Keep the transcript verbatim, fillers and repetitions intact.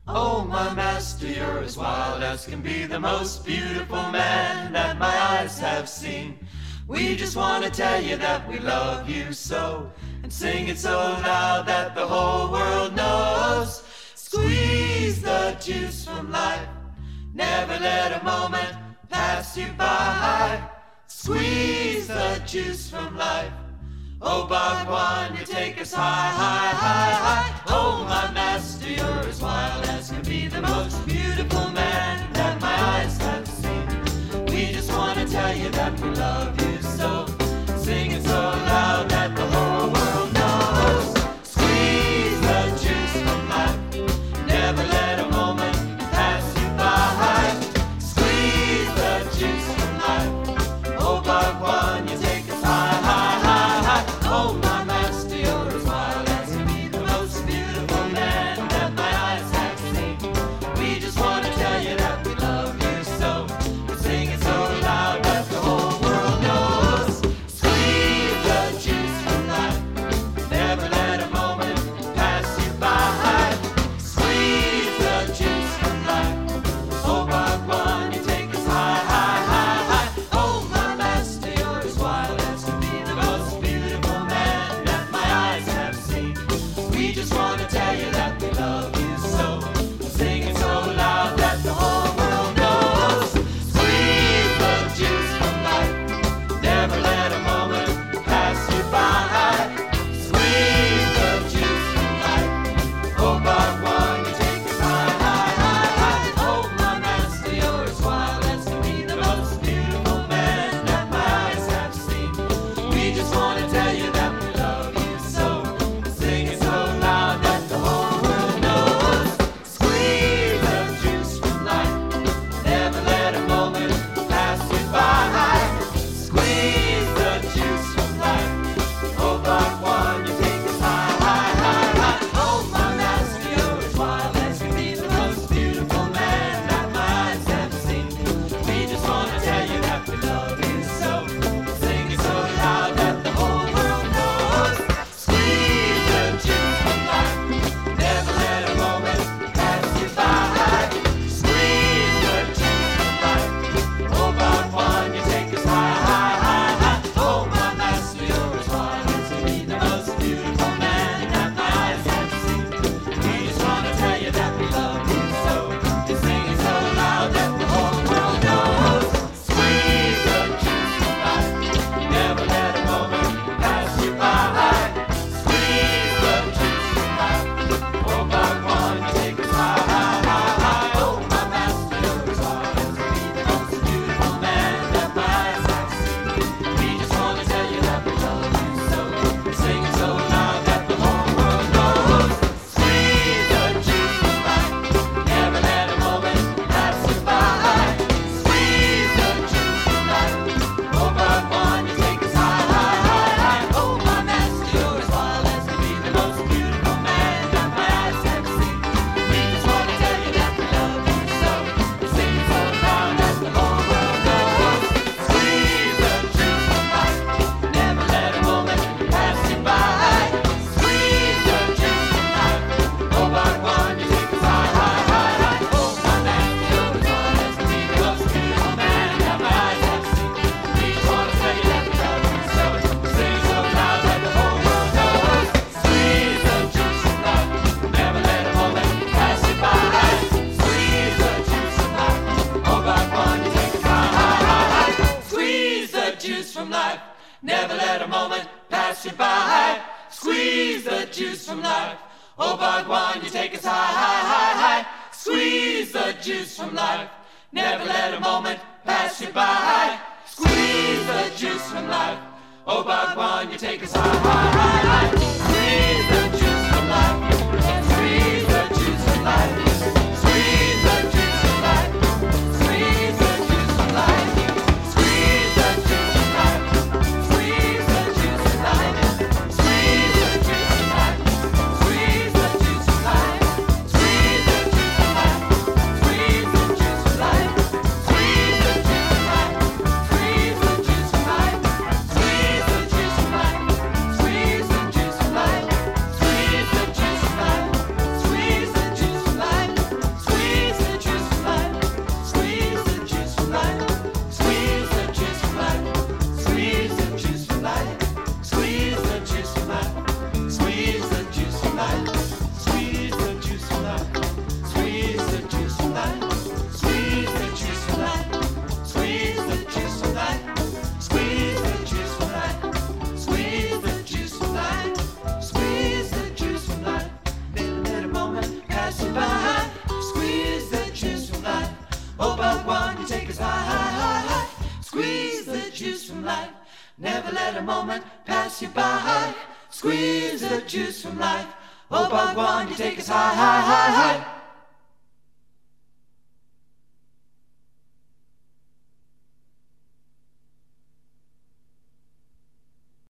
Oh, my master, you're as wild as can be, the most beautiful man that my eyes have seen. We just want to tell you that we love you so, and sing it so loud that the whole world knows. Squeeze the juice from life, never let a moment pass you by. Squeeze the juice from life. Oh, Bhagwan, you take us high, high, high, high. Oh, my master, you're as wild as can be, the most beautiful man that my eyes have seen. We just want to tell you that we love you so, sing it so loud that the whole world knows. Squeeze the juice from life, never let a moment pass you by. Squeeze the juice from life. Oh, Bhagwan, you take us high, high, high, high. Oh, my master, you're as wild as can be, the most beautiful man that my eyes have seen. We just want to tell you that we love you so, sing it so loud that the whole world knows. Squeeze the juice from life, never let a moment pass you by. Squeeze the juice from life. Oh, Bhagwan, you take us high, high, high, high. Oh, my master, you're as wild as can be, the most beautiful man that my eyes have seen. We just want to tell you that we love you so, sing it so loud that the whole world knows. Squeeze the juice from life, never let a moment pass you by. Squeeze the juice from life. Oh, Bhagwan, you take us high, high, high, high. Oh, my master, you're as wild as can be, the most beautiful man that my eyes have seen. We just want to tell you that we love you so, sing it so loud that the whole world knows. Squeeze the juice from life, never let a moment pass you by. Squeeze the juice from life. Oh, Bhagwan, you take us high, high, high, high. Oh, my master, you're as wild as can be, the most beautiful man that my eyes have seen. We just want to tell you that we love you so, sing it so loud that the whole world knows. Squeeze the juice from life, never let a moment pass you by. Squeeze the juice from life. Oh, Bhagwan, you take us high, high, high, high. Oh, my master, you're as wild as can be, the most beautiful man that my eyes have seen. We just want to tell you that we love you so, and sing it so loud that the whole world knows. Squeeze the juice from life, never let a moment pass you by. Squeeze the juice from life. Oh, Bhagwan, you take us high, high, high, high. Oh, my master, you're as wild as can be, the most beautiful man that my eyes have seen. We just want to tell you that we love you so, sing it so loud that the whole world knows. Squeeze the juice from life, never let a moment pass you by. Squeeze the juice from life. Oh, Bhagwan, you take us high, high, high, high. Oh, my master, you're as wild as can be, the most beautiful man that my eyes have seen. We just want to tell you that we love you so, sing it so loud that the whole world knows. Squeeze the juice from life, never let a moment pass you by. Squeeze the juice from life. Oh, Bhagwan, you take us high, high, high, high. Oh, my master, you're as wild as can be, the most beautiful man that my eyes have seen. We just want to tell you that we love you so, sing it so loud that the whole world knows. Squeeze the juice from life, never let a moment pass you by. Squeeze the juice from life. Oh, Bhagwan, you take us high, high, high, high. Squeeze the juice from life, never let a moment pass you by. Squeeze the juice from life. Oh, Bhagwan, you take us high, high, high, high. Squeeze the juice from life, never let a moment pass you by. Squeeze the juice from life. Oh, Bhagwan, you take us high, high, high, high. Squeeze the juice from life. Squeeze the juice from life. Squeeze the juice from life. Squeeze the juice from life. Squeeze the juice from life. Squeeze the juice from life. Squeeze the juice from life. Squeeze the juice from life. Squeeze the juice from life. Squeeze the juice from life. Squeeze the juice from life. Squeeze the juice from life. Squeeze the juice from life. Squeeze the juice from life. moment pass you by. Squeeze the juice from life. Oh, Bhagwan, you take us high, high, high, high.